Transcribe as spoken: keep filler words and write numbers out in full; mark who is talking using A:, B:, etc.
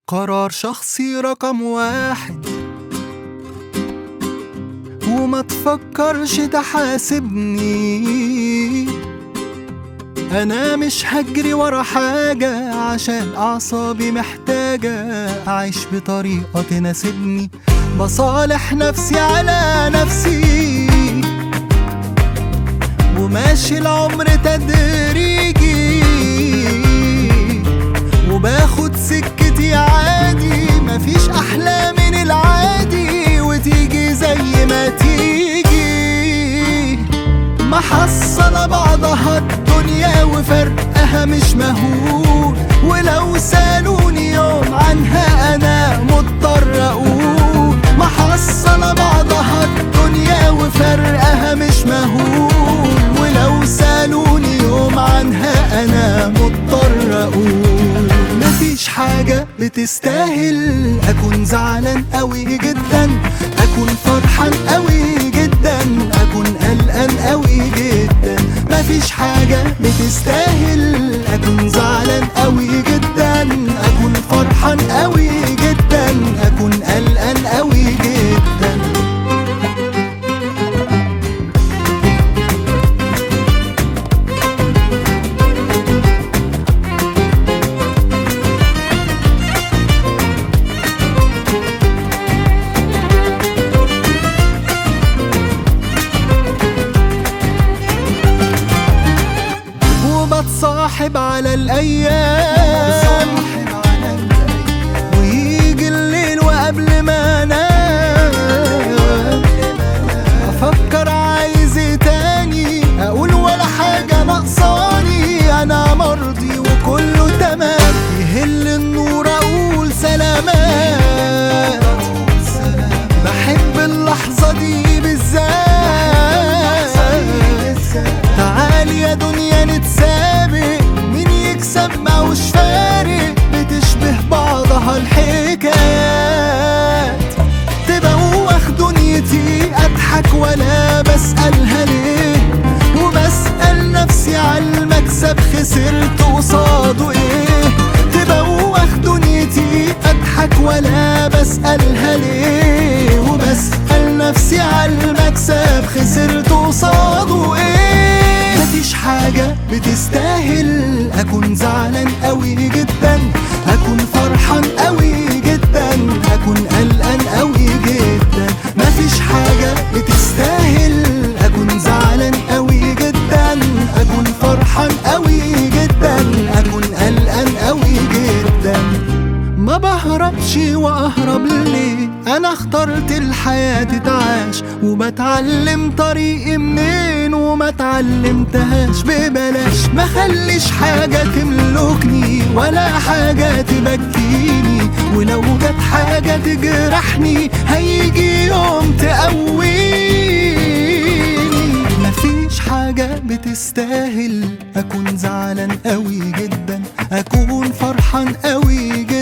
A: قرار شخصي رقم واحد، وما تفكرش تحاسبني. أنا مش هجري ورا حاجة عشان أعصابي محتاجة أعيش بطريقة تناسبني. بصالح نفسي على نفسي وماشي العمر تدريجي، وباخد سكتي عادي، مفيش أحلى من العادي وتيجي زي ما تيجي. محصلة بعضها الدنيا وفرقها مش مهول، ولو سألوني يوم عنها أنا مضطر أقول. محصلة بعضها الدنيا وفرقها مش مهول، ولو سألوني يوم عنها أنا مضطر أقول. مفيش حاجة بتستاهل أكون زعلان قوي جدا، أكون فرحان قوي جدا، أكون قلقان قوي جدا. مفيش حاجة بتستاهل أكون زعلان قوي جدا، أكون فرحان قوي جدا، أكون قلقان قوي جدا. بتصاحب على الأيام ويجي الليل وقبل ما انام أفكر عايز ايه تاني، أقول ولا حاجة ناقصاني، أنا مرضي وكله تمام. يهل النور أقول سلامات، بحب اللحظة دي بالذات. تعالي يا دنيا نتسابق، مين يكسب موش فارق، بتشبه بعضها الحكايات. تبوخ دنيتي أضحك ولا بسألها ليه، وبسأل نفسي عالمكسب خسرت قصاده ايه. تبوخ دنيتي أضحك ولا بسألها ليه، وبسأل نفسي عالمكسب خسرت قصاده ايه. مفيش حاجة بتستاهل أكون زعلان قوي جدا، أكون فرحان قوي جدا، أكون قلقان قوي جدا. مفيش حاجة بتستاهل أكون زعلان قوي جدا، أكون فرحان قوي جدا، أكون قلقان قوي جدا. ما بهربش وأهرب ليه، أنا اخترت الحياة تتعاش، وبتعلم طريقي منين وما تعلمتهاش ببلاش. ما خليش حاجة تملكني ولا حاجة تبكيني، ولو جت حاجة تجرحني هيجي يوم تقويني. مفيش حاجة بتستاهل أكون زعلان قوي جدا، أكون فرحان قوي جدا،